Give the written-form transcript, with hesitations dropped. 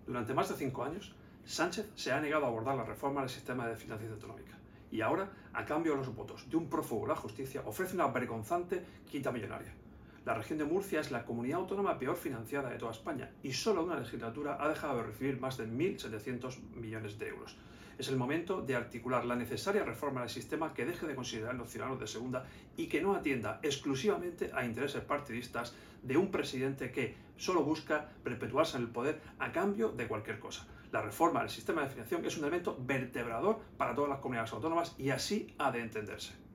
Durante más de 5 años, Sánchez se ha negado a abordar la reforma del sistema de financiación autonómica. Y ahora, a cambio de los votos de un prófugo de la justicia, ofrece una vergonzante quita millonaria. La región de Murcia es la comunidad autónoma peor financiada de toda España y solo una legislatura ha dejado de recibir más de 1.700 millones de euros. Es el momento de articular la necesaria reforma del sistema que deje de considerar a los ciudadanos de segunda y que no atienda exclusivamente a intereses partidistas de un presidente que solo busca perpetuarse en el poder a cambio de cualquier cosa. La reforma del sistema de financiación es un elemento vertebrador para todas las comunidades autónomas y así ha de entenderse.